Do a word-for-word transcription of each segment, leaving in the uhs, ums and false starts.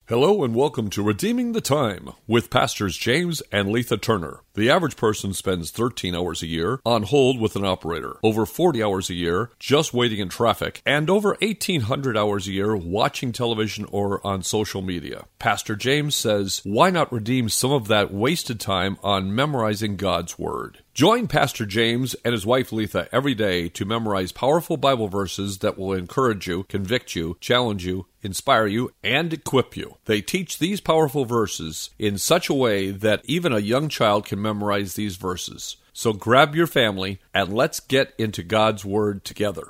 Hello and welcome to Redeeming the Time with Pastors James and Letha Turner. The average person spends thirteen hours a year on hold with an operator, over forty hours a year just waiting in traffic, and over eighteen hundred hours a year watching television or on social media. Pastor James says, why not redeem some of that wasted time on memorizing God's Word? Join Pastor James and his wife Letha every day to memorize powerful Bible verses that will encourage you, convict you, challenge you, inspire you, and equip you. They teach these powerful verses in such a way that even a young child can memorize these verses. So grab your family and let's get into God's Word together.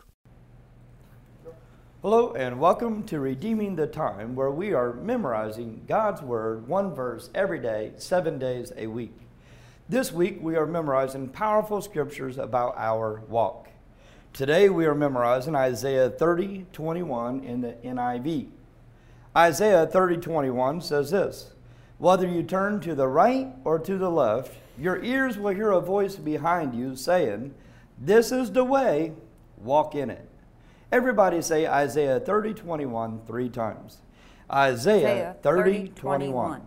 Hello and welcome to Redeeming the Time, where we are memorizing God's Word, one verse every day, seven days a week. This week we are memorizing powerful scriptures about our walk. Today we are memorizing Isaiah thirty twenty-one in the N I V. Isaiah thirty twenty-one says this, whether you turn to the right or to the left, your ears will hear a voice behind you saying, this is the way, walk in it. Everybody say Isaiah thirty twenty-one three times. Isaiah thirty twenty-one.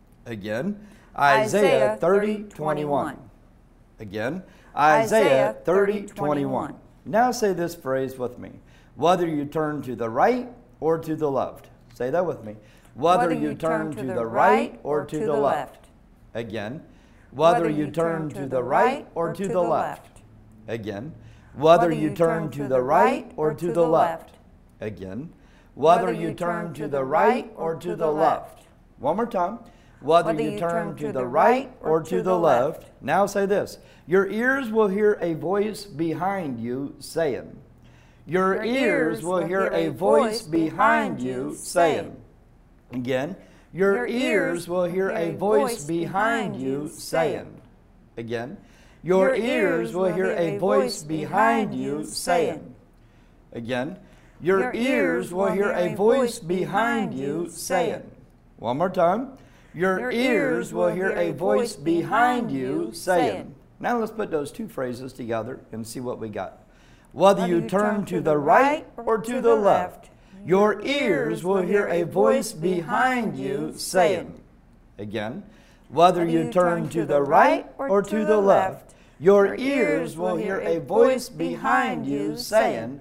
Again. Isaiah thirty twenty-one. Again. Isaiah thirty twenty-one. Now say this phrase with me. Whether you turn to the right or to the left. Say that with me. Whether, Whether you, you turn, turn to the right or to the left. left. Again. Whether, Whether you turn to the right or to the left. Again. Whether you turn to the right or to the left. Again. Whether you turn to the right or to the left. One more time. Whether, Whether you turn to the right or to the left. Now say this. Your ears will hear a voice behind you saying. Your ears will hear a voice behind you saying. Again. Your ears will hear a voice behind you saying. Again. Your ears will hear a voice behind you saying. Again. Your ears will hear a voice behind you saying. One more time. Your, Your ears will hear a voice behind you saying. Now let's put those two phrases together and see what we got. Whether, Whether you turn to the right or to the left, your ears will hear a voice behind you saying. Again. Whether you turn to the right or to the left, your ears will hear a voice behind you saying.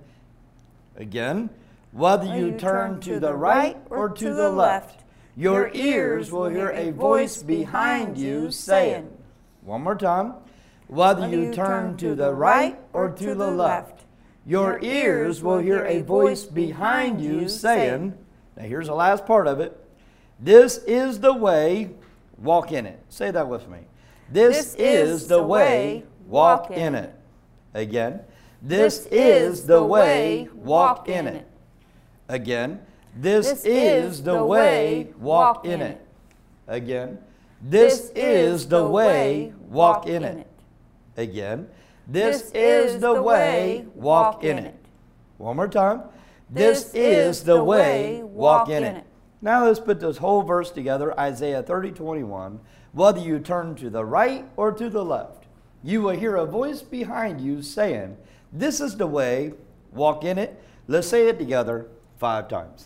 Again. Whether you turn to the right or to the left, your ears will hear a voice behind you saying. One more time. Whether you turn to the right or to the left, your ears will hear a voice behind you saying. Now here's the last part of it. This is the way, walk in it. Say that with me. This is the way, walk in it. Again. This is the way, walk in it. Again. This, this is the way, walk in it. Again. This is the way, walk in it. Again. This is the way, walk in it. One more time. This is the way, walk in it. Now let's put this whole verse together, Isaiah thirty twenty-one. Whether you turn to the right or to the left, you will hear a voice behind you saying, this is the way, walk in it. Let's say it together five times.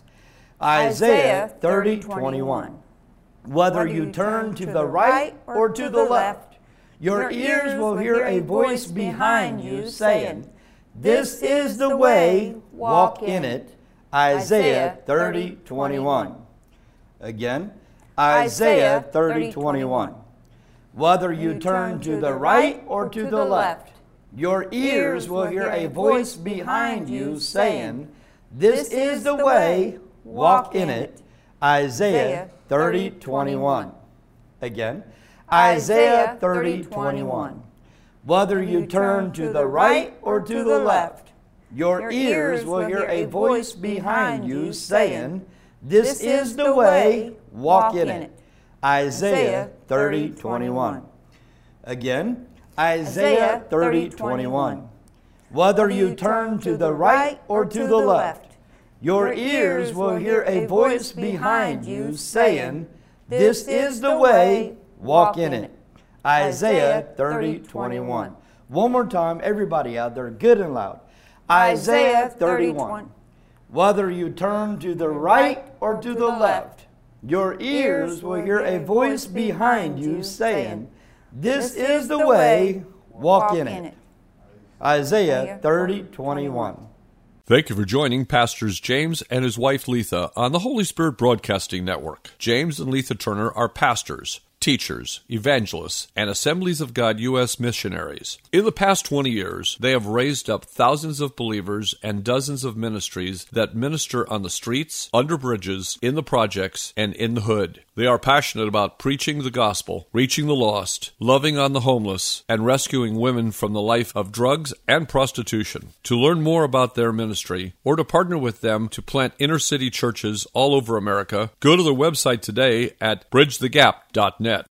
Isaiah thirty twenty-one. Whether you turn to the right or to the left, your ears will hear a voice behind you saying, this is the way, walk in it. Isaiah thirty twenty-one. Again, Isaiah thirty twenty-one. Whether you turn to the right or to the left, your ears will hear a voice behind you saying, this is the way, walk in it. Isaiah thirty twenty-one. Again, Isaiah thirty twenty-one. Whether you turn to the right or to the left, your ears will hear a voice behind you saying, this is the way, walk in it. Isaiah thirty twenty-one. Again, Isaiah thirty twenty-one. Whether you turn to the right or to the left, your ears will hear a voice behind you saying, this is the way, walk in it. Isaiah thirty twenty-one. One more time, everybody out there, good and loud. Isaiah thirty-one. Whether you turn to the right or to the left, Your ears will hear a voice behind you saying, "This is the way, walk in it." Isaiah thirty twenty-one. Thank you for joining Pastors James and his wife Letha on the Holy Spirit Broadcasting Network. James and Letha Turner are pastors, teachers, evangelists, and Assemblies of God U S missionaries. In the past twenty years, they have raised up thousands of believers and dozens of ministries that minister on the streets, under bridges, in the projects, and in the hood. They are passionate about preaching the gospel, reaching the lost, loving on the homeless, and rescuing women from the life of drugs and prostitution. To learn more about their ministry, or to partner with them to plant inner-city churches all over America, go to their website today at bridge the gap dot net.